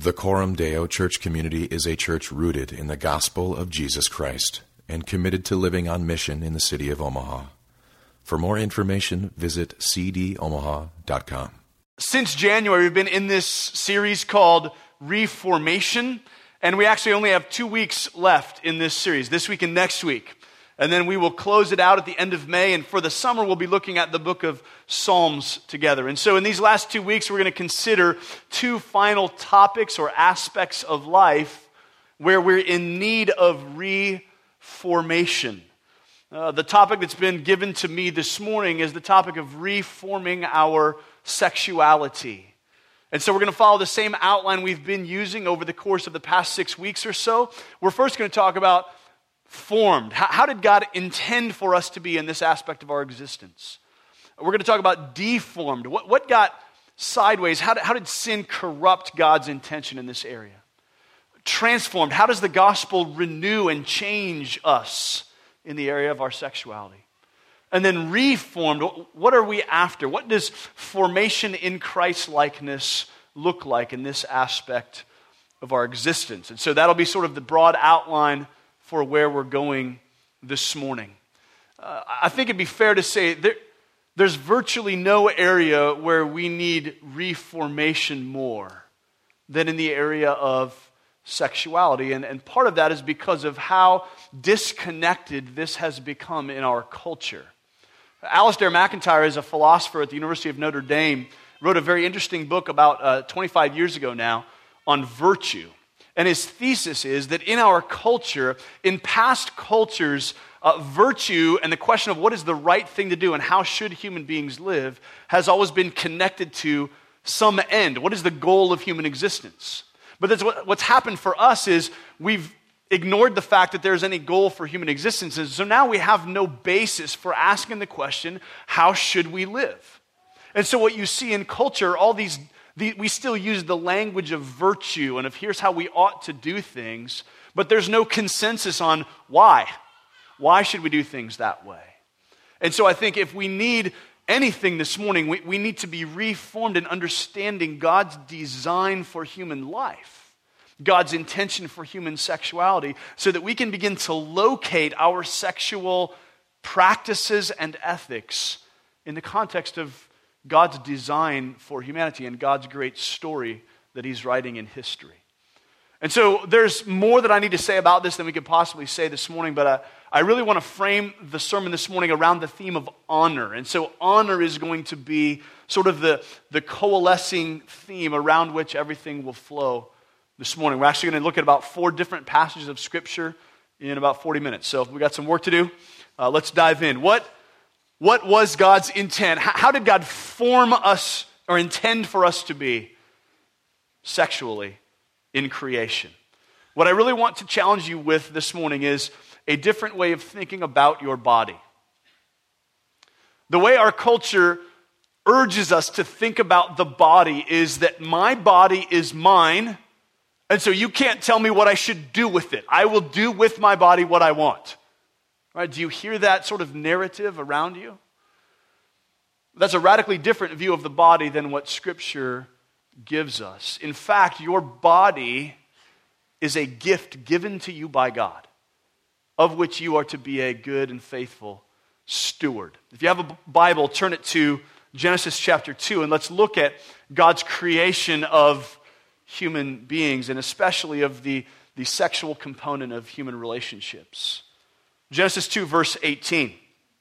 The Coram Deo Church community is a church rooted in the gospel of Jesus Christ and committed to living on mission in the city of Omaha. For more information, visit cdomaha.com. Since January, we've been in this series called Reformation, and we actually only have 2 weeks left in this series, this week and next week. And then we will close it out at the end of May, and for the summer, we'll be looking at the book of Psalms together. And so in these last 2 weeks, we're going to consider two final topics or aspects of life where we're in need of reformation. The topic that's been given to me this morning is the topic of reforming our sexuality. And so we're going to follow the same outline we've been using over the course of the past 6 weeks or so. We're first going to talk about formed. How did God intend for us to be in this aspect of our existence? We're going to talk about deformed. What got sideways? How did sin corrupt God's intention in this area? Transformed. How does the gospel renew and change us in the area of our sexuality? And then reformed. What are we after? What does formation in Christ-likeness look like in this aspect of our existence? And so that'll be sort of the broad outline for where we're going this morning. I think it'd be fair to say there's virtually no area where we need reformation more than in the area of sexuality. And part of that is because of how disconnected this has become in our culture. Alasdair MacIntyre is a philosopher at the University of Notre Dame, wrote a very interesting book about 25 years ago now on virtue. And his thesis is that in our culture, in past cultures, virtue and the question of what is the right thing to do and how should human beings live has always been connected to some end. What is the goal of human existence? But that's what's happened for us is we've ignored the fact that there's any goal for human existence. And so now we have no basis for asking the question, how should we live? And so what you see in culture, we still use the language of virtue and of here's how we ought to do things, but there's no consensus on why. Why should we do things that way? And so I think if we need anything this morning, we need to be reformed in understanding God's design for human life, God's intention for human sexuality, so that we can begin to locate our sexual practices and ethics in the context of God's design for humanity and God's great story that he's writing in history. And so there's more that I need to say about this than we could possibly say this morning, but I really want to frame the sermon this morning around the theme of honor. And so honor is going to be sort of the coalescing theme around which everything will flow this morning. We're actually going to look at about 4 different passages of Scripture in about 40 minutes. So we got some work to do. Let's dive in. What was God's intent? How did God form us or intend for us to be sexually in creation? What I really want to challenge you with this morning is a different way of thinking about your body. The way our culture urges us to think about the body is that my body is mine, and so you can't tell me what I should do with it. I will do with my body what I want. Right? Do you hear that sort of narrative around you? That's a radically different view of the body than what Scripture gives us. In fact, your body is a gift given to you by God, of which you are to be a good and faithful steward. If you have a Bible, turn it to Genesis chapter 2, and let's look at God's creation of human beings, and especially of the sexual component of human relationships. Genesis 2, verse 18.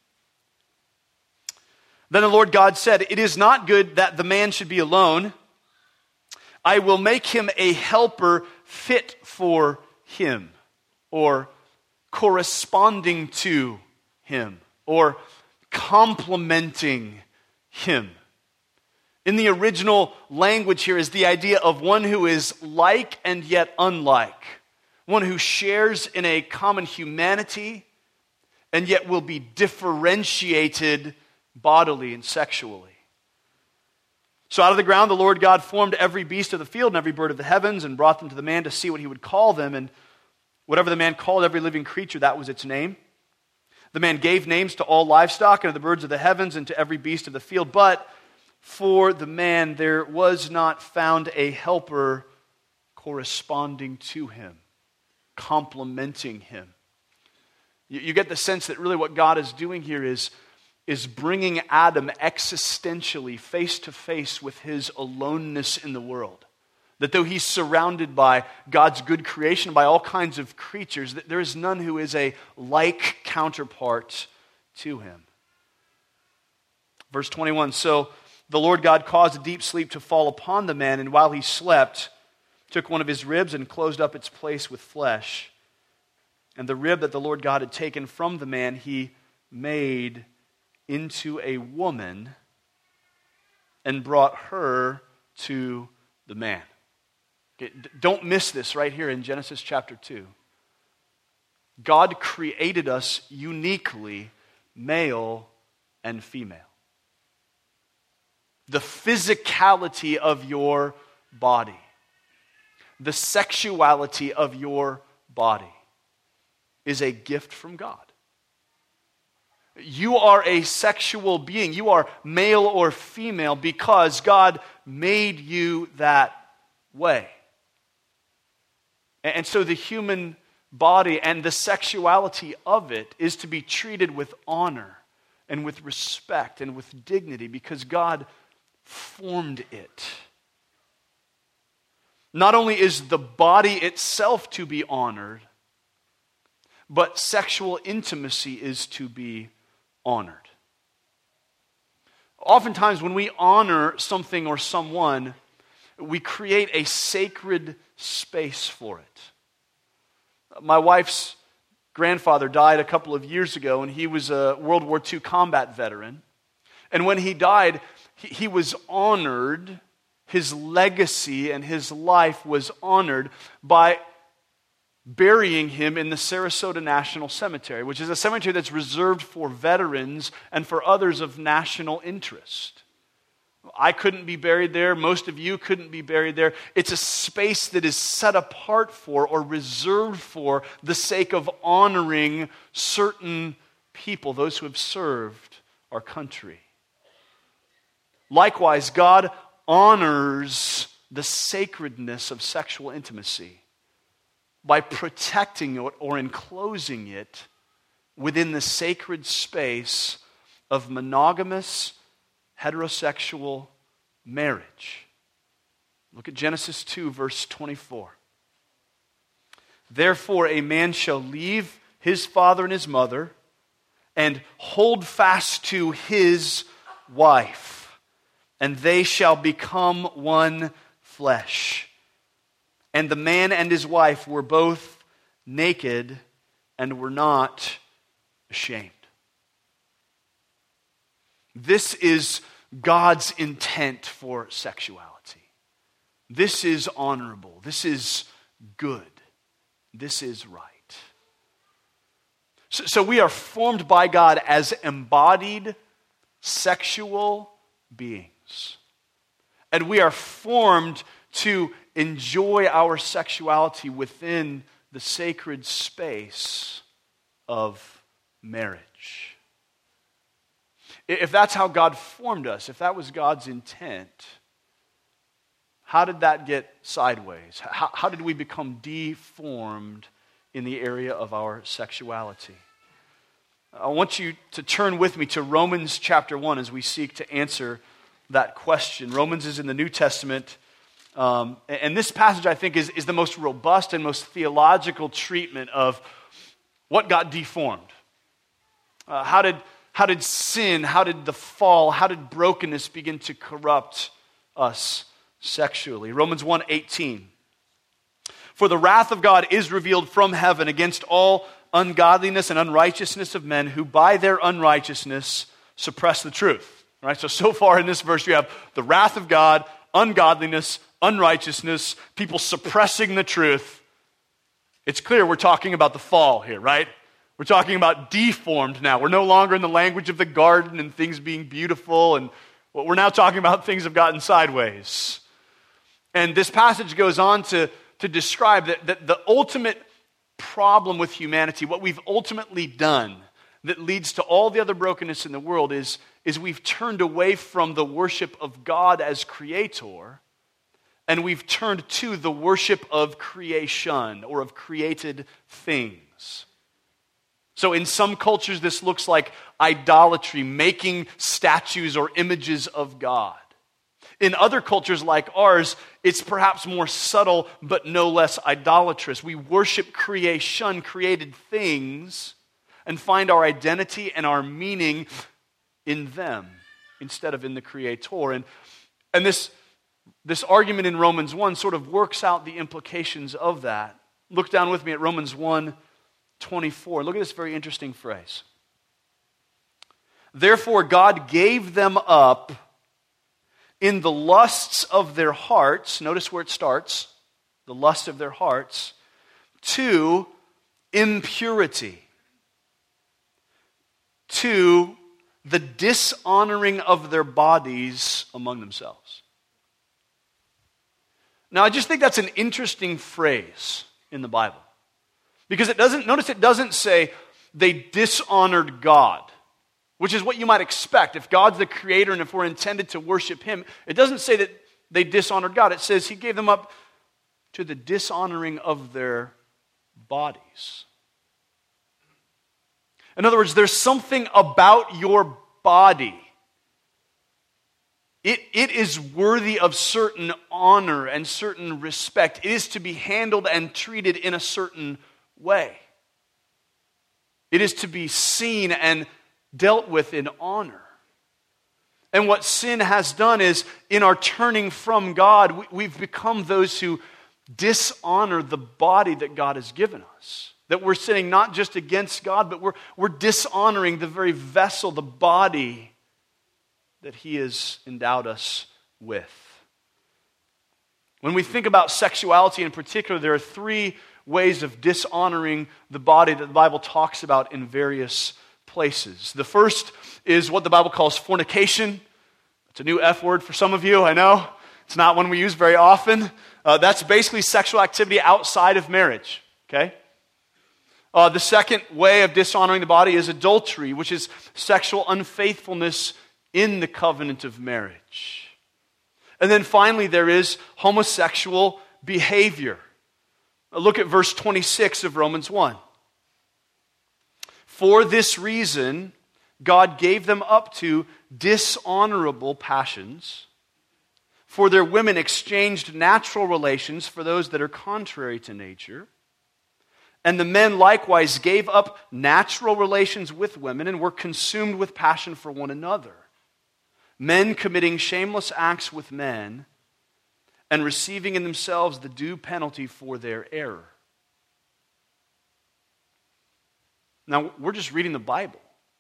Then the Lord God said, "It is not good that the man should be alone. I will make him a helper fit for him," or corresponding to him, or complementing him. In the original language here is the idea of one who is like and yet unlike, one who shares in a common humanity and yet will be differentiated bodily and sexually. So out of the ground the Lord God formed every beast of the field and every bird of the heavens and brought them to the man to see what he would call them. And whatever the man called every living creature, that was its name. The man gave names to all livestock and to the birds of the heavens and to every beast of the field. But for the man there was not found a helper corresponding to him, complementing him. You get the sense that really what God is doing here is bringing Adam existentially face to face with his aloneness in the world. That though he's surrounded by God's good creation, by all kinds of creatures, that there is none who is a like counterpart to him. Verse 21, so the Lord God caused a deep sleep to fall upon the man, and while he slept, took one of his ribs and closed up its place with flesh. And the rib that the Lord God had taken from the man, he made into a woman and brought her to the man. Okay, don't miss this right here in Genesis chapter 2. God created us uniquely, male and female. The physicality of your body, the sexuality of your body is a gift from God. You are a sexual being. You are male or female because God made you that way. And so the human body and the sexuality of it is to be treated with honor and with respect and with dignity because God formed it. Not only is the body itself to be honored, but sexual intimacy is to be honored. Oftentimes when we honor something or someone, we create a sacred space for it. My wife's grandfather died a couple of years ago, and he was a World War II combat veteran. And when he died, he was honored. His legacy and his life was honored by burying him in the Sarasota National Cemetery, which is a cemetery that's reserved for veterans and for others of national interest. I couldn't be buried there. Most of you couldn't be buried there. It's a space that is set apart for or reserved for the sake of honoring certain people, those who have served our country. Likewise, God honors the sacredness of sexual intimacy by protecting it or enclosing it within the sacred space of monogamous heterosexual marriage. Look at Genesis 2, verse 24. Therefore, a man shall leave his father and his mother and hold fast to his wife, and they shall become one flesh. And the man and his wife were both naked and were not ashamed. This is God's intent for sexuality. This is honorable. This is good. This is right. So we are formed by God as embodied sexual beings. And we are formed to enjoy our sexuality within the sacred space of marriage. If that's how God formed us, if that was God's intent, how did that get sideways? How did we become deformed in the area of our sexuality? I want you to turn with me to Romans chapter 1 as we seek to answer that question. Romans is in the New Testament. And this passage, I think, is the most robust and most theological treatment of what got deformed. How did sin, how did the fall, how did brokenness begin to corrupt us sexually? Romans 1:18. For the wrath of God is revealed from heaven against all ungodliness and unrighteousness of men who by their unrighteousness suppress the truth. All right, so far in this verse you have the wrath of God, ungodliness, unrighteousness, people suppressing the truth. It's clear we're talking about the fall here, right? We're talking about deformed now. We're no longer in the language of the garden and things being beautiful, and we're now talking about things have gotten sideways. And this passage goes on to describe that the ultimate problem with humanity, what we've ultimately done that leads to all the other brokenness in the world is we've turned away from the worship of God as creator, and we've turned to the worship of creation or of created things. So in some cultures, this looks like idolatry, making statues or images of God. In other cultures like ours, it's perhaps more subtle, but no less idolatrous. We worship creation, created things, and find our identity and our meaning in them instead of in the Creator. And this argument in Romans 1 sort of works out the implications of that. Look down with me at Romans 1:24. Look at this very interesting phrase. Therefore God gave them up in the lusts of their hearts, notice where it starts, the lust of their hearts, to impurity, to the dishonoring of their bodies among themselves. Now, I just think that's an interesting phrase in the Bible. Because it doesn't say they dishonored God, which is what you might expect. If God's the creator and if we're intended to worship Him, it doesn't say that they dishonored God. It says He gave them up to the dishonoring of their bodies. In other words, there's something about your body. It is worthy of certain honor and certain respect. It is to be handled and treated in a certain way. It is to be seen and dealt with in honor. And what sin has done is, in our turning from God, we've become those who dishonor the body that God has given us. That we're sinning not just against God, but we're dishonoring the very vessel, the body that He has endowed us with. When we think about sexuality in particular, there are three ways of dishonoring the body that the Bible talks about in various places. The first is what the Bible calls fornication. It's a new F word for some of you, I know. It's not one we use very often. That's basically sexual activity outside of marriage, okay? The second way of dishonoring the body is adultery, which is sexual unfaithfulness in the covenant of marriage. And then finally, there is homosexual behavior. Look at verse 26 of Romans 1. For this reason, God gave them up to dishonorable passions, for their women exchanged natural relations for those that are contrary to nature. And the men likewise gave up natural relations with women and were consumed with passion for one another. Men committing shameless acts with men and receiving in themselves the due penalty for their error. Now, we're just reading the Bible.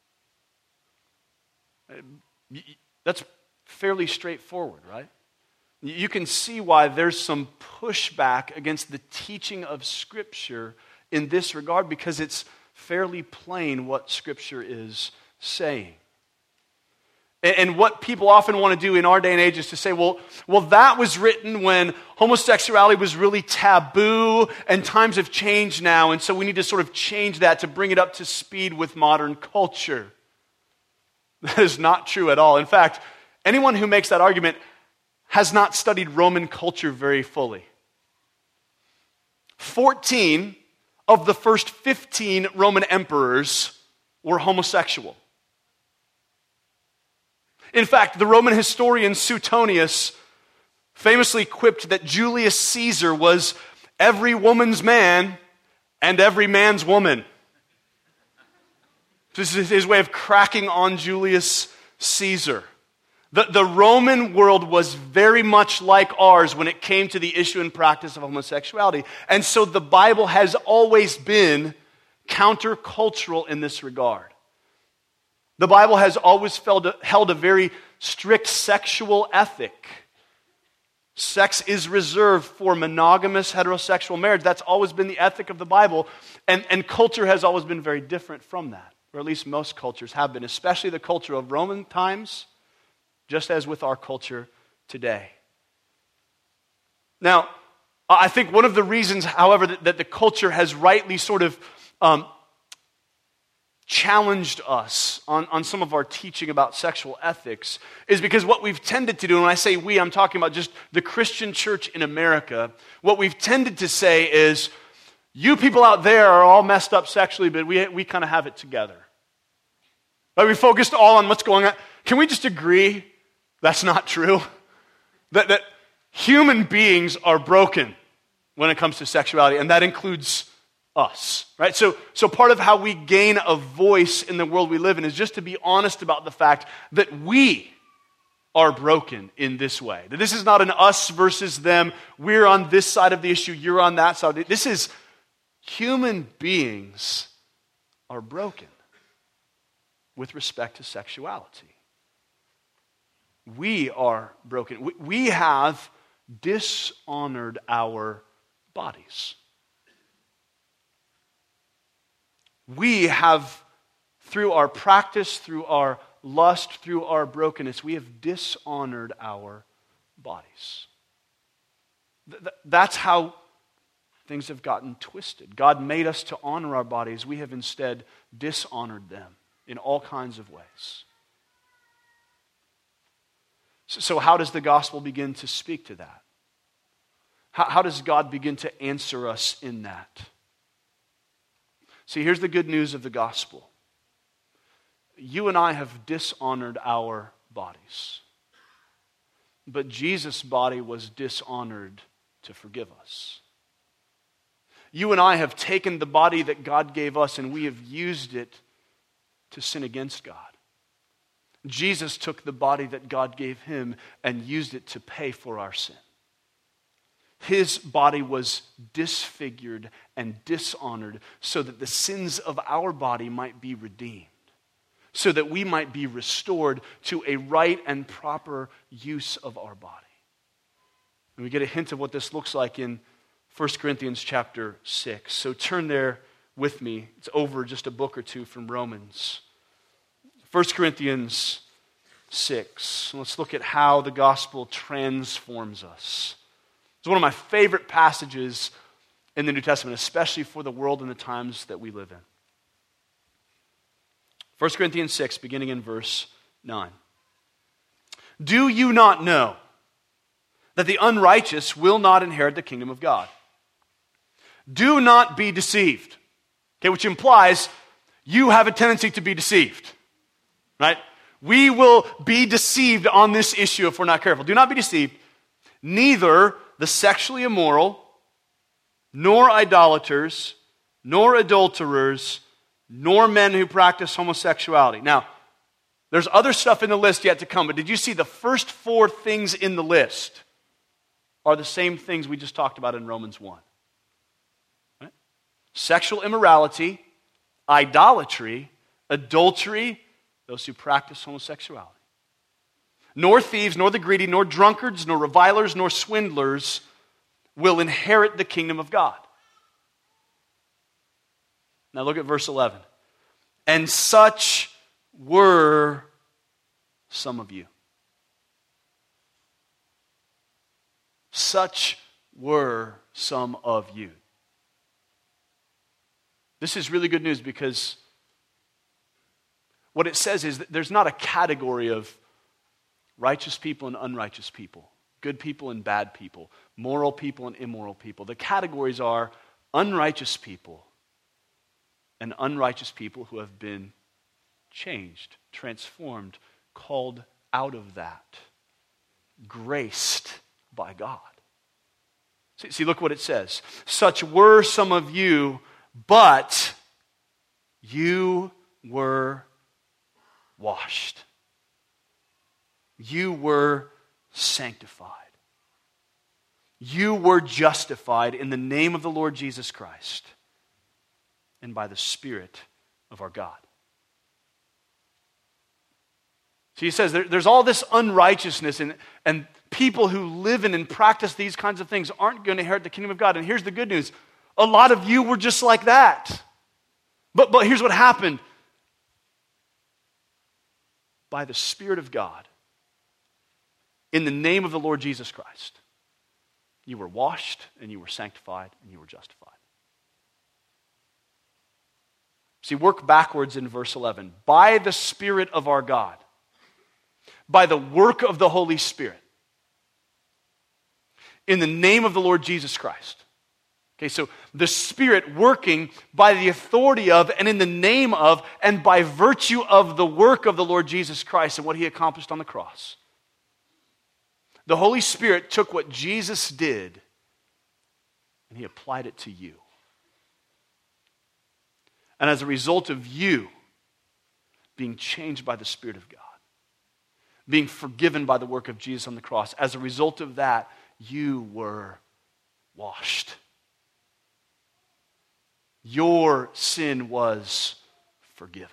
That's fairly straightforward, right? You can see why there's some pushback against the teaching of Scripture in this regard, because it's fairly plain what Scripture is saying. And what people often want to do in our day and age is to say, well, that was written when homosexuality was really taboo and times have changed now, and so we need to sort of change that to bring it up to speed with modern culture. That is not true at all. In fact, anyone who makes that argument has not studied Roman culture very fully. 14 of the first 15 Roman emperors were homosexual. In fact, the Roman historian Suetonius famously quipped that Julius Caesar was every woman's man and every man's woman. This is his way of cracking on Julius Caesar. The Roman world was very much like ours when it came to the issue and practice of homosexuality. And so the Bible has always been countercultural in this regard. The Bible has always held a very strict sexual ethic. Sex is reserved for monogamous heterosexual marriage. That's always been the ethic of the Bible. And culture has always been very different from that. Or at least most cultures have been, especially the culture of Roman times, just as with our culture today. Now, I think one of the reasons, however, that the culture has rightly sort of challenged us on some of our teaching about sexual ethics is because what we've tended to do, and when I say we, I'm talking about just the Christian church in America, what we've tended to say is, you people out there are all messed up sexually, but we kind of have it together. Right? We focused all on what's going on. Can we just agree that's not true? That human beings are broken when it comes to sexuality, and that includes us, right? So part of how we gain a voice in the world we live in is just to be honest about the fact that we are broken in this way. That this is not an us versus them. We're on this side of the issue, you're on that side. This is human beings are broken with respect to sexuality. We are broken. We have dishonored our bodies. We have, through our practice, through our lust, through our brokenness, we have dishonored our bodies. That's how things have gotten twisted. God made us to honor our bodies. We have instead dishonored them in all kinds of ways. So how does the gospel begin to speak to that? How does God begin to answer us in that? See, here's the good news of the gospel. You and I have dishonored our bodies. But Jesus' body was dishonored to forgive us. You and I have taken the body that God gave us and we have used it to sin against God. Jesus took the body that God gave him and used it to pay for our sin. His body was disfigured and dishonored so that the sins of our body might be redeemed, so that we might be restored to a right and proper use of our body. And we get a hint of what this looks like in 1 Corinthians chapter 6. So turn there with me. It's over just a book or two from Romans. 1 Corinthians 6. Let's look at how the gospel transforms us. It's one of my favorite passages in the New Testament, especially for the world and the times that we live in. 1 Corinthians 6, beginning in verse 9. Do you not know that the unrighteous will not inherit the kingdom of God? Do not be deceived. Okay, which implies you have a tendency to be deceived. Right? We will be deceived on this issue if we're not careful. Do not be deceived. Neither the sexually immoral, nor idolaters, nor adulterers, nor men who practice homosexuality. Now, there's other stuff in the list yet to come, but did you see the first 4 things in the list are the same things we just talked about in Romans 1? Right? Sexual immorality, idolatry, adultery, those who practice homosexuality. Nor thieves, nor the greedy, nor drunkards, nor revilers, nor swindlers will inherit the kingdom of God. Now look at verse 11. And such were some of you. Such were some of you. This is really good news because what it says is that there's not a category of righteous people and unrighteous people, good people and bad people, moral people and immoral people. The categories are unrighteous people and unrighteous people who have been changed, transformed, called out of that, graced by God. See, look what it says. Such were some of you, but you were washed. You were sanctified. You were justified in the name of the Lord Jesus Christ and by the Spirit of our God. So he says there's all this unrighteousness and people who live in and practice these kinds of things aren't going to inherit the kingdom of God. And here's the good news. A lot of you were just like that. But here's what happened. By the Spirit of God, in the name of the Lord Jesus Christ, you were washed and you were sanctified and you were justified. See, work backwards in verse 11. By the Spirit of our God, by the work of the Holy Spirit, in the name of the Lord Jesus Christ. Okay, so the Spirit working by the authority of and in the name of and by virtue of the work of the Lord Jesus Christ and what he accomplished on the cross. The Holy Spirit took what Jesus did and he applied it to you. And as a result of you being changed by the Spirit of God, being forgiven by the work of Jesus on the cross, as a result of that, you were washed. Your sin was forgiven.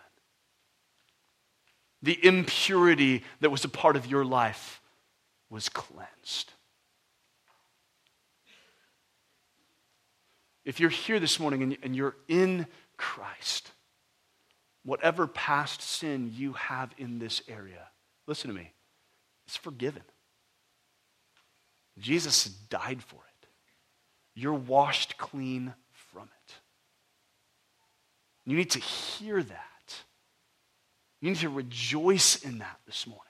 The impurity that was a part of your life was cleansed. If you're here this morning and you're in Christ, whatever past sin you have in this area, listen to me, it's forgiven. Jesus died for it. You're washed clean from it. You need to hear that. You need to rejoice in that this morning.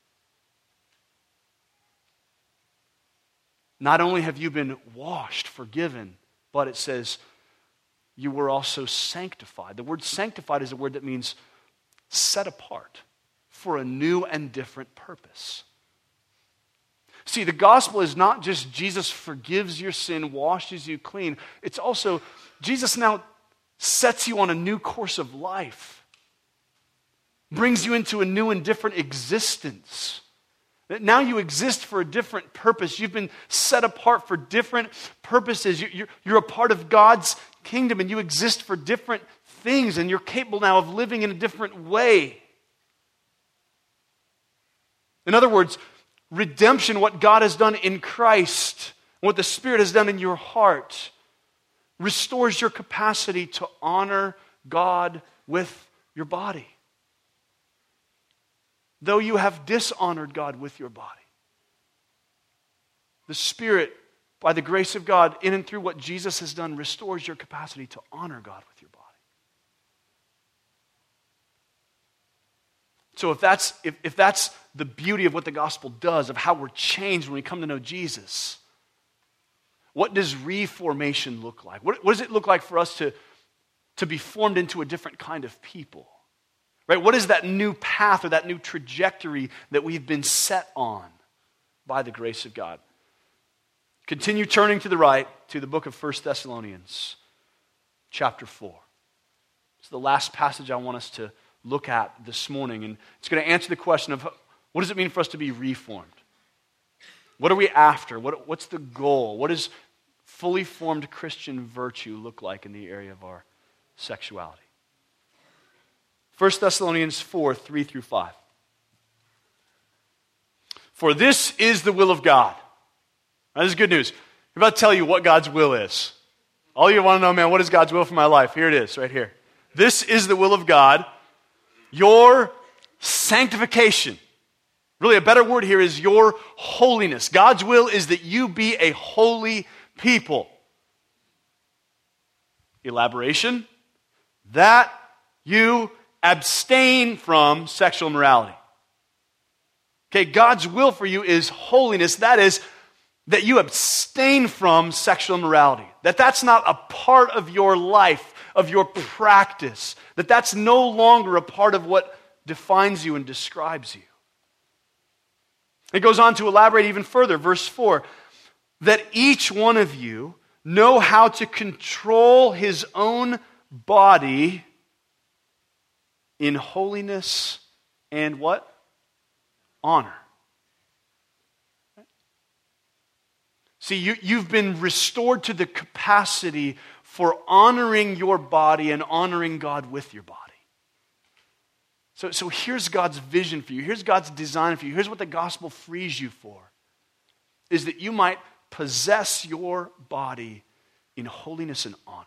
Not only have you been washed, forgiven, but it says you were also sanctified. The word sanctified is a word that means set apart for a new and different purpose. See, the gospel is not just Jesus forgives your sin, washes you clean. It's also Jesus now sets you on a new course of life, brings you into a new and different existence. Now you exist for a different purpose. You've been set apart for different purposes. You're a part of God's kingdom and you exist for different things and you're capable now of living in a different way. In other words, redemption, what God has done in Christ, what the Spirit has done in your heart, restores your capacity to honor God with your body. Though you have dishonored God with your body, the Spirit, by the grace of God, in and through what Jesus has done, restores your capacity to honor God with your body. So if that's the beauty of what the gospel does, of how we're changed when we come to know Jesus, what does reformation look like? What does it look like for us to be formed into a different kind of people? Right? What is that new path or that new trajectory that we've been set on by the grace of God? Continue turning to the right to the book of 1 Thessalonians, chapter 4. It's the last passage I want us to look at this morning, and it's going to answer the question of what does it mean for us to be reformed? What are we after? What's the goal? What does fully formed Christian virtue look like in the area of our sexuality? 1 Thessalonians 4, 3 through 5. For this is the will of God. Now, this is good news. I'm about to tell you what God's will is. All you want to know, man, what is God's will for my life? Here it is, right here. This is the will of God, your sanctification. Really, a better word here is your holiness. God's will is that you be a holy people. Elaboration, that you abstain from sexual immorality. Okay, God's will for you is holiness. That is, that you abstain from sexual immorality. That's not a part of your life, of your practice. That's no longer a part of what defines you and describes you. It goes on to elaborate even further, verse 4, that each one of you know how to control his own body in holiness and what? Honor. See, you've been restored to the capacity for honoring your body and honoring God with your body. So here's God's vision for you. Here's God's design for you. Here's what the gospel frees you for, is that you might possess your body in holiness and honor.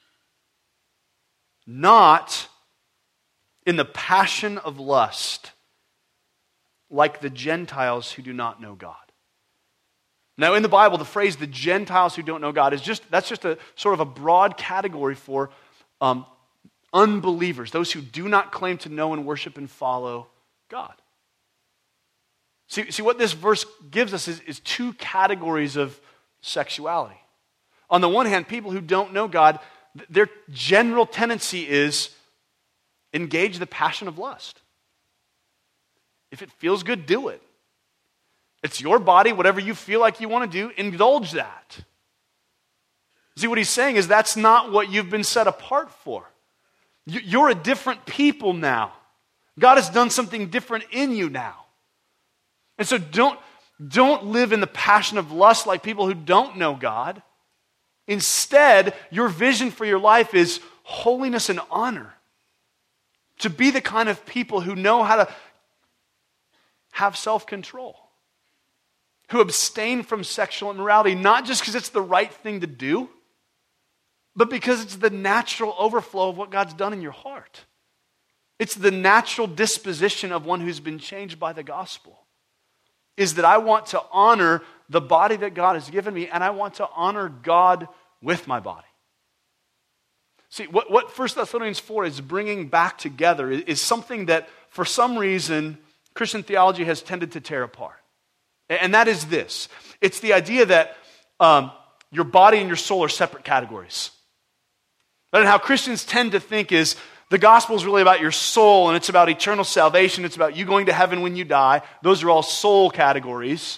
Not in the passion of lust, like the Gentiles who do not know God. Now, in the Bible, the phrase "the Gentiles who don't know God" that's just a sort of a broad category for unbelievers, those who do not claim to know and worship and follow God. See what this verse gives us is two categories of sexuality. On the one hand, people who don't know God, their general tendency is engage the passion of lust. If it feels good, do it. It's your body, whatever you feel like you want to do, indulge that. See, what he's saying is that's not what you've been set apart for. You're a different people now. God has done something different in you now. And so don't live in the passion of lust like people who don't know God. Instead, your vision for your life is holiness and honor. To be the kind of people who know how to have self-control. Who abstain from sexual immorality, not just because it's the right thing to do, but because it's the natural overflow of what God's done in your heart. It's the natural disposition of one who's been changed by the gospel. Is that I want to honor the body that God has given me, and I want to honor God with my body. See, what 1 Thessalonians 4 is bringing back together is something that, for some reason, Christian theology has tended to tear apart. And that is this. It's the idea that your body and your soul are separate categories. And how Christians tend to think is the gospel is really about your soul, and it's about eternal salvation. It's about you going to heaven when you die. Those are all soul categories.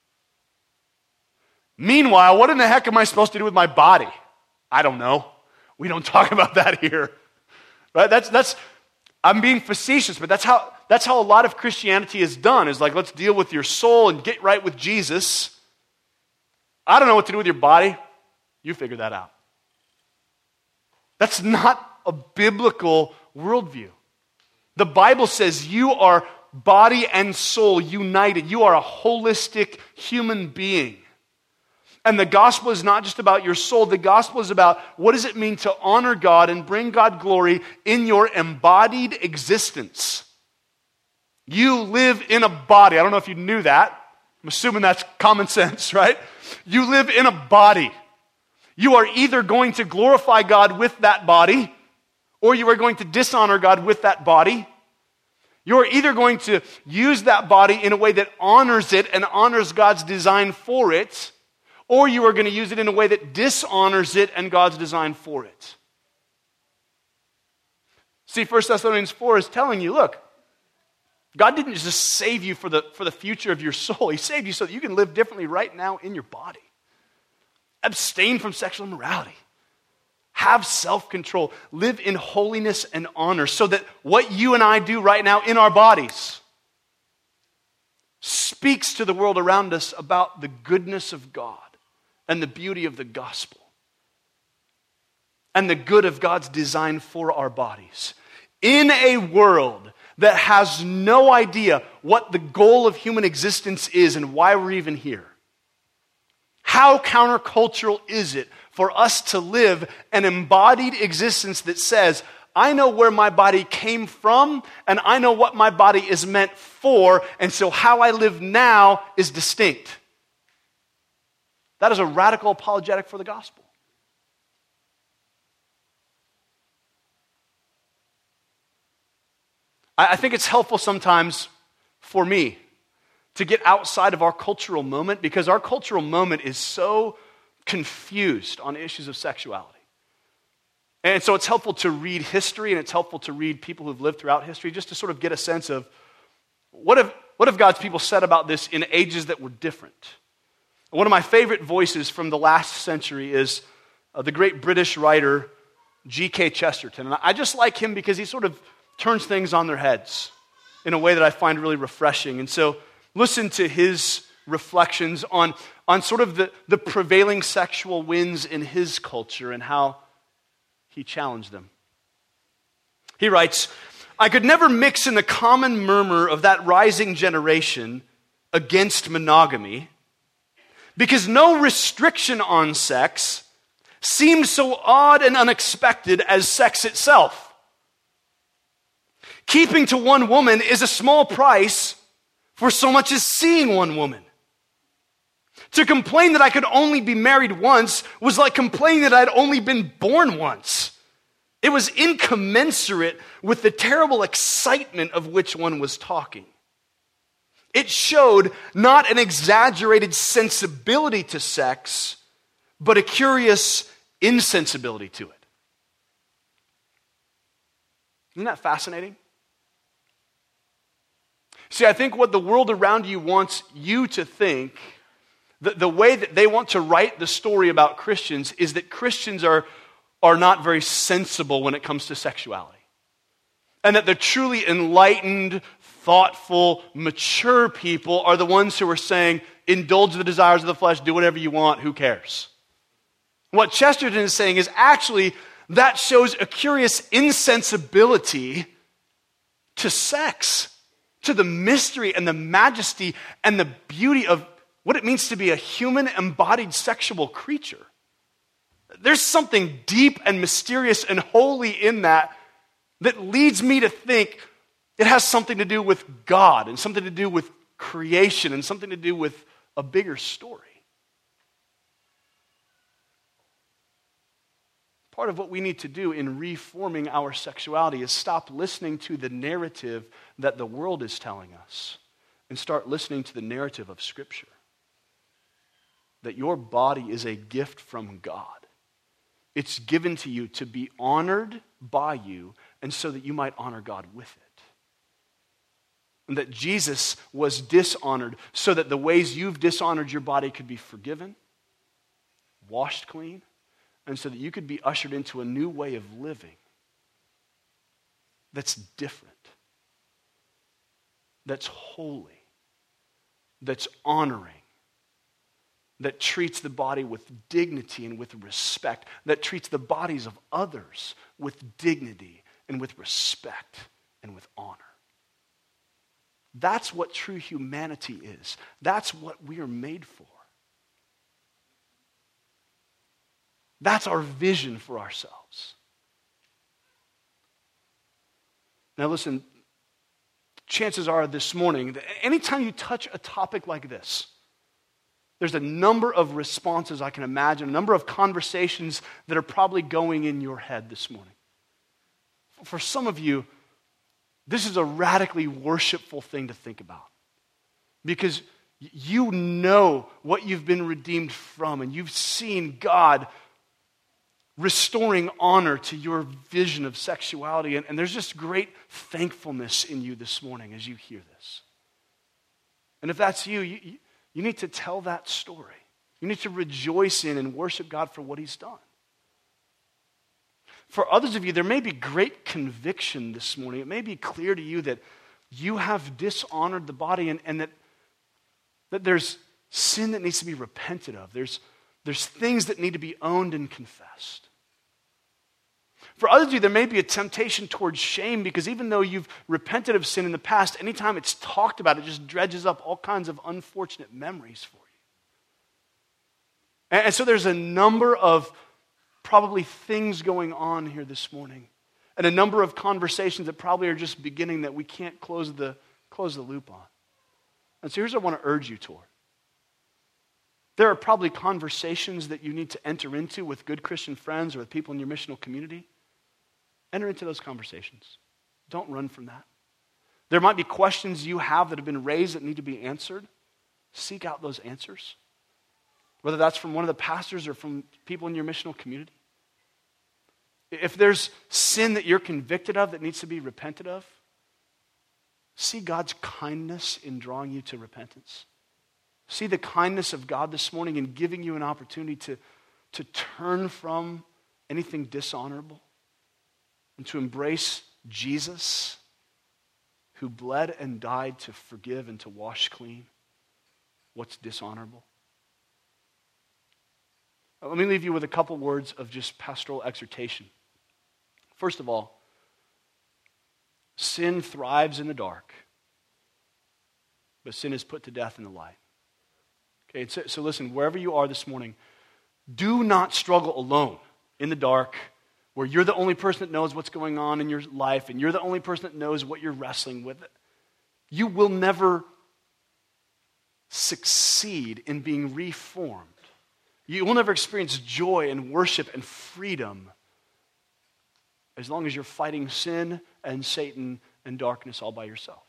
Meanwhile, what in the heck am I supposed to do with my body? I don't know. We don't talk about that here. Right? That's I'm being facetious, but that's how a lot of Christianity is done. Is like, let's deal with your soul and get right with Jesus. I don't know what to do with your body. You figure that out. That's not a biblical worldview. The Bible says you are body and soul united. You are a holistic human being. And the gospel is not just about your soul. The gospel is about what does it mean to honor God and bring God glory in your embodied existence. You live in a body. I don't know if you knew that. I'm assuming that's common sense, right? You live in a body. You are either going to glorify God with that body, or you are going to dishonor God with that body. You're either going to use that body in a way that honors it and honors God's design for it, or you are going to use it in a way that dishonors it and God's design for it. See, 1 Thessalonians 4 is telling you, look, God didn't just save you for the future of your soul. He saved you so that you can live differently right now in your body. Abstain from sexual immorality. Have self-control. Live in holiness and honor so that what you and I do right now in our bodies speaks to the world around us about the goodness of God and the beauty of the gospel and the good of God's design for our bodies. In a world that has no idea what the goal of human existence is and why we're even here. How countercultural is it for us to live an embodied existence that says, I know where my body came from and I know what my body is meant for, and so how I live now is distinct. That is a radical apologetic for the gospel. I think it's helpful sometimes for me to get outside of our cultural moment, because our cultural moment is so confused on issues of sexuality. And so it's helpful to read history, and it's helpful to read people who've lived throughout history just to sort of get a sense of what have God's people said about this in ages that were different. One of my favorite voices from the last century is the great British writer G.K. Chesterton. And I just like him because he sort of turns things on their heads in a way that I find really refreshing. And so listen to his reflections on sort of the prevailing sexual winds in his culture and how he challenged them. He writes, I could never mix in the common murmur of that rising generation against monogamy, because no restriction on sex seemed so odd and unexpected as sex itself. Keeping to one woman is a small price for so much as seeing one woman. To complain that I could only be married once was like complaining that I'd only been born once. It was incommensurate with the terrible excitement of which one was talking. It showed not an exaggerated sensibility to sex, but a curious insensibility to it. Isn't that fascinating? See, I think what the world around you wants you to think, the way that they want to write the story about Christians is that Christians are not very sensible when it comes to sexuality. And that the truly enlightened, thoughtful, mature people are the ones who are saying, indulge the desires of the flesh, do whatever you want, who cares? What Chesterton is saying is actually that shows a curious insensibility to sex, to the mystery and the majesty and the beauty of what it means to be a human embodied sexual creature. There's something deep and mysterious and holy in that leads me to think it has something to do with God and something to do with creation and something to do with a bigger story. Part of what we need to do in reforming our sexuality is stop listening to the narrative that the world is telling us and start listening to the narrative of Scripture. That your body is a gift from God. It's given to you to be honored by you and so that you might honor God with it. And that Jesus was dishonored so that the ways you've dishonored your body could be forgiven, washed clean, and so that you could be ushered into a new way of living that's different, that's holy, that's honoring, that treats the body with dignity and with respect, that treats the bodies of others with dignity and with respect and with honor. That's what true humanity is. That's what we are made for. That's our vision for ourselves. Now listen, chances are this morning, that anytime you touch a topic like this, there's a number of responses I can imagine, a number of conversations that are probably going in your head this morning. For some of you, this is a radically worshipful thing to think about. Because you know what you've been redeemed from, and you've seen God restoring honor to your vision of sexuality. And there's just great thankfulness in you this morning as you hear this. And if that's you, you need to tell that story. You need to rejoice in and worship God for what He's done. For others of you, there may be great conviction this morning. It may be clear to you that you have dishonored the body and that there's sin that needs to be repented of. There's things that need to be owned and confessed. For others of you, there may be a temptation towards shame because even though you've repented of sin in the past, anytime it's talked about, it just dredges up all kinds of unfortunate memories for you. And so there's a number of probably things going on here this morning and a number of conversations that probably are just beginning that we can't close the loop on. And so here's what I want to urge you toward. There are probably conversations that you need to enter into with good Christian friends or with people in your missional community. Enter into those conversations. Don't run from that. There might be questions you have that have been raised that need to be answered. Seek out those answers. Whether that's from one of the pastors or from people in your missional community. If there's sin that you're convicted of that needs to be repented of, see God's kindness in drawing you to repentance. See the kindness of God this morning in giving you an opportunity to turn from anything dishonorable and to embrace Jesus, who bled and died to forgive and to wash clean what's dishonorable. Let me leave you with a couple words of just pastoral exhortation. First of all, sin thrives in the dark, but sin is put to death in the light. Okay, so listen, wherever you are this morning, do not struggle alone in the dark where you're the only person that knows what's going on in your life and you're the only person that knows what you're wrestling with. You will never succeed in being reformed. You will never experience joy and worship and freedom as long as you're fighting sin and Satan and darkness all by yourself.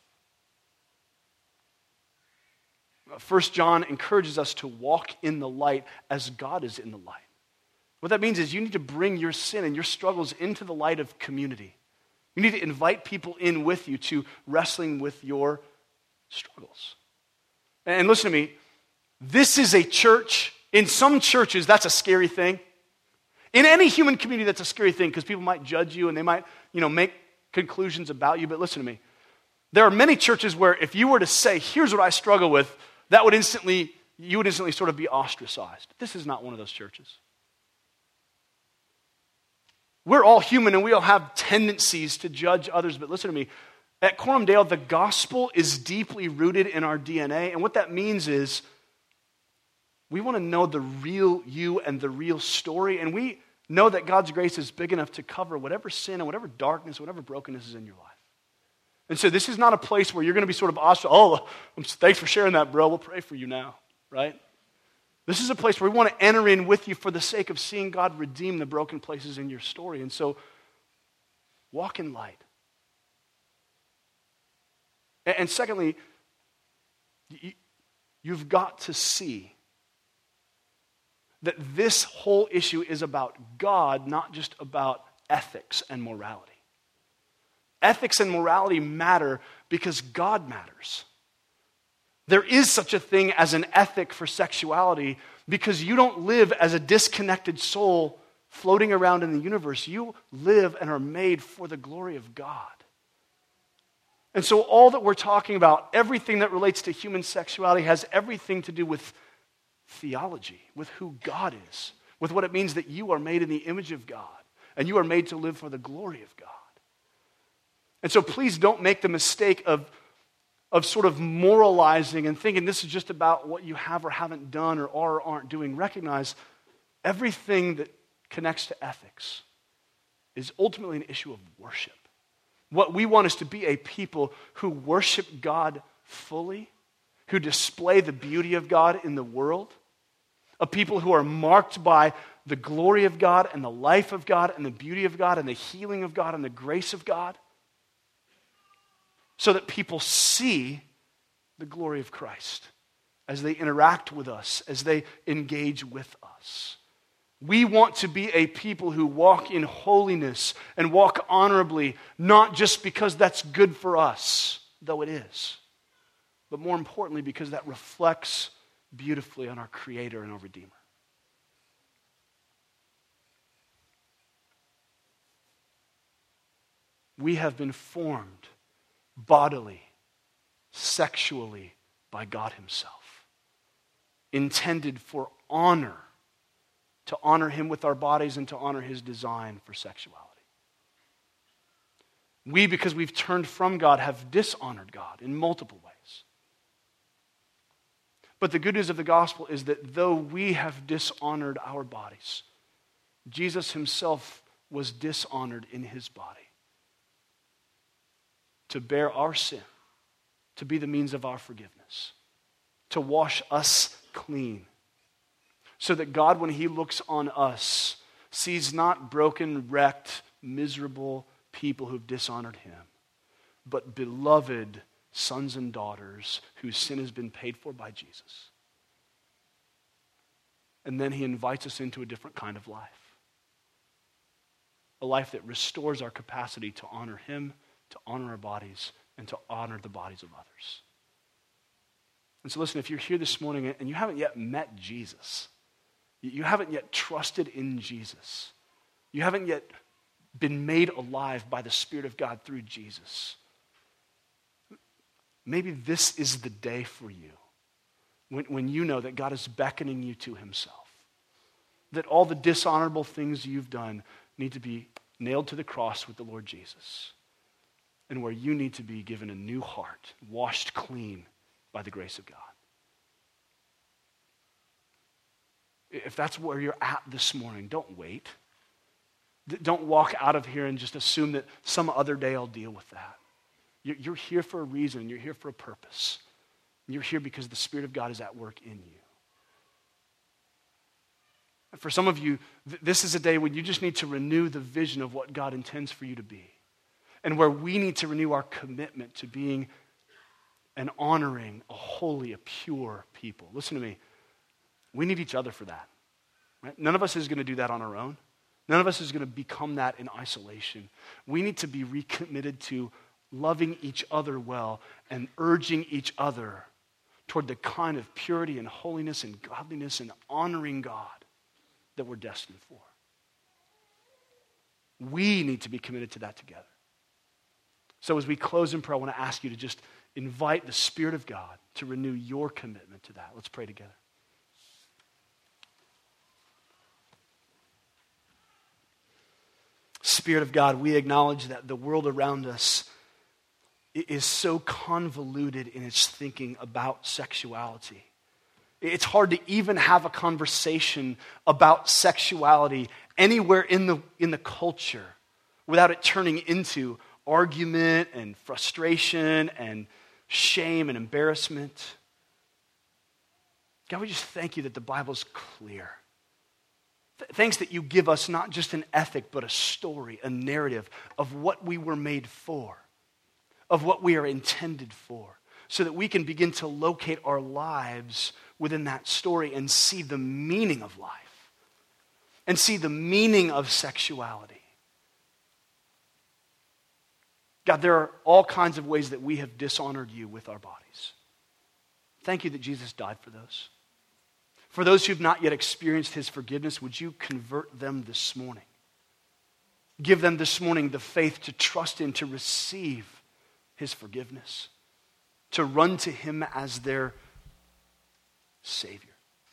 1 John encourages us to walk in the light as God is in the light. What that means is you need to bring your sin and your struggles into the light of community. You need to invite people in with you to wrestling with your struggles. And listen to me, this is a church. In some churches, that's a scary thing. In any human community, that's a scary thing because people might judge you and they might, make conclusions about you. But listen to me. There are many churches where if you were to say, here's what I struggle with, you would instantly sort of be ostracized. This is not one of those churches. We're all human and we all have tendencies to judge others, but listen to me. At Coram Deo, the gospel is deeply rooted in our DNA, and what that means is we want to know the real you and the real story, and we know that God's grace is big enough to cover whatever sin and whatever darkness, whatever brokenness is in your life. And so this is not a place where you're going to be sort of ostracized. Thanks for sharing that, bro. We'll pray for you now, right? This is a place where we want to enter in with you for the sake of seeing God redeem the broken places in your story. And so walk in light. And secondly, you've got to see that this whole issue is about God, not just about ethics and morality. Ethics and morality matter because God matters. There is such a thing as an ethic for sexuality because you don't live as a disconnected soul floating around in the universe. You live and are made for the glory of God. And so all that we're talking about, everything that relates to human sexuality has everything to do with theology, with who God is, with what it means that you are made in the image of God and you are made to live for the glory of God. And so please don't make the mistake of sort of moralizing and thinking this is just about what you have or haven't done or are or aren't doing. Recognize everything that connects to ethics is ultimately an issue of worship. What we want is to be a people who worship God fully, who display the beauty of God in the world, a people who are marked by the glory of God and the life of God and the beauty of God and the healing of God and the grace of God, so that people see the glory of Christ as they interact with us, as they engage with us. We want to be a people who walk in holiness and walk honorably, not just because that's good for us, though it is, but more importantly because that reflects beautifully on our Creator and our Redeemer. We have been formed bodily, sexually by God Himself, intended for honor, to honor Him with our bodies and to honor His design for sexuality. We, because we've turned from God, have dishonored God in multiple ways. But the good news of the gospel is that though we have dishonored our bodies, Jesus Himself was dishonored in His body to bear our sin, to be the means of our forgiveness, to wash us clean, so that God, when He looks on us, sees not broken, wrecked, miserable people who've dishonored Him, but beloved sons and daughters whose sin has been paid for by Jesus. And then He invites us into a different kind of life, a life that restores our capacity to honor Him, to honor our bodies, and to honor the bodies of others. And so listen, if you're here this morning and you haven't yet met Jesus, you haven't yet trusted in Jesus, you haven't yet been made alive by the Spirit of God through Jesus, maybe this is the day for you when you know that God is beckoning you to Himself, that all the dishonorable things you've done need to be nailed to the cross with the Lord Jesus, and where you need to be given a new heart, washed clean by the grace of God. If that's where you're at this morning, don't wait. Don't walk out of here and just assume that some other day I'll deal with that. You're here for a reason. You're here for a purpose. You're here because the Spirit of God is at work in you. For some of you, this is a day when you just need to renew the vision of what God intends for you to be. And where we need to renew our commitment to being an honoring, a holy, a pure people. Listen to me. We need each other for that. Right? None of us is going to do that on our own. None of us is going to become that in isolation. We need to be recommitted to loving each other well and urging each other toward the kind of purity and holiness and godliness and honoring God that we're destined for. We need to be committed to that together. So as we close in prayer, I want to ask you to just invite the Spirit of God to renew your commitment to that. Let's pray together. Spirit of God, we acknowledge that the world around us is so convoluted in its thinking about sexuality. It's hard to even have a conversation about sexuality anywhere in the culture without it turning into argument and frustration and shame and embarrassment. God, we just thank you that the Bible's clear. Thanks that you give us not just an ethic, but a story, a narrative of what we were made for, of what we are intended for, so that we can begin to locate our lives within that story and see the meaning of life and see the meaning of sexuality. God, there are all kinds of ways that we have dishonored you with our bodies. Thank you that Jesus died for those. For those who've not yet experienced his forgiveness, would you convert them this morning? Give them this morning the faith to trust in, to receive his forgiveness, to run to him as their Savior.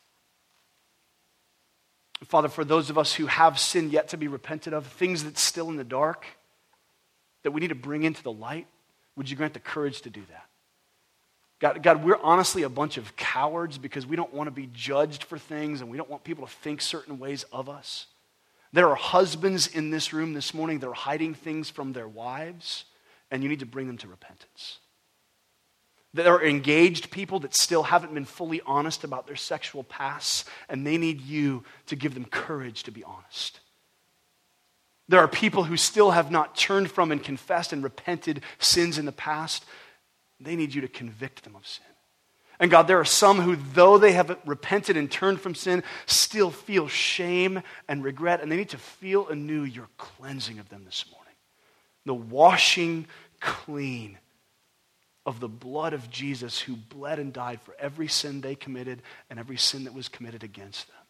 Father, for those of us who have sin yet to be repented of, things that's still in the dark, that we need to bring into the light, would you grant the courage to do that? God, we're honestly a bunch of cowards because we don't want to be judged for things and we don't want people to think certain ways of us. There are husbands in this room this morning that are hiding things from their wives, and you need to bring them to repentance. There are engaged people that still haven't been fully honest about their sexual pasts, and they need you to give them courage to be honest. There are people who still have not turned from and confessed and repented sins in the past. They need you to convict them of sin. And God, there are some who, though they have repented and turned from sin, still feel shame and regret, and they need to feel anew your cleansing of them this morning. The washing clean of the blood of Jesus, who bled and died for every sin they committed and every sin that was committed against them.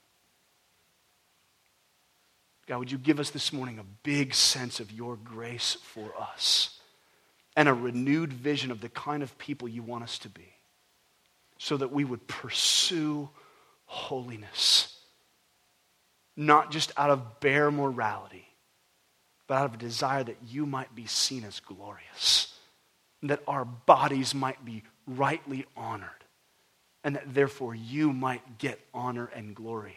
God, would you give us this morning a big sense of your grace for us and a renewed vision of the kind of people you want us to be, so that we would pursue holiness, not just out of bare morality, but out of a desire that you might be seen as glorious, and that our bodies might be rightly honored, and that therefore you might get honor and glory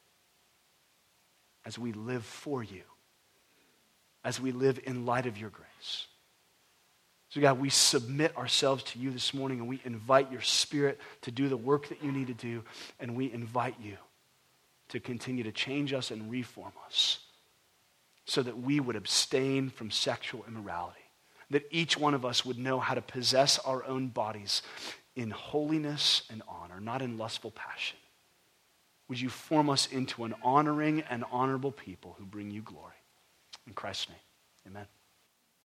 as we live for you, as we live in light of your grace. So God, we submit ourselves to you this morning, and we invite your Spirit to do the work that you need to do, and we invite you to continue to change us and reform us so that we would abstain from sexual immorality, that each one of us would know how to possess our own bodies in holiness and honor, not in lustful passion. Would you form us into an honoring and honorable people who bring you glory? In Christ's name, amen.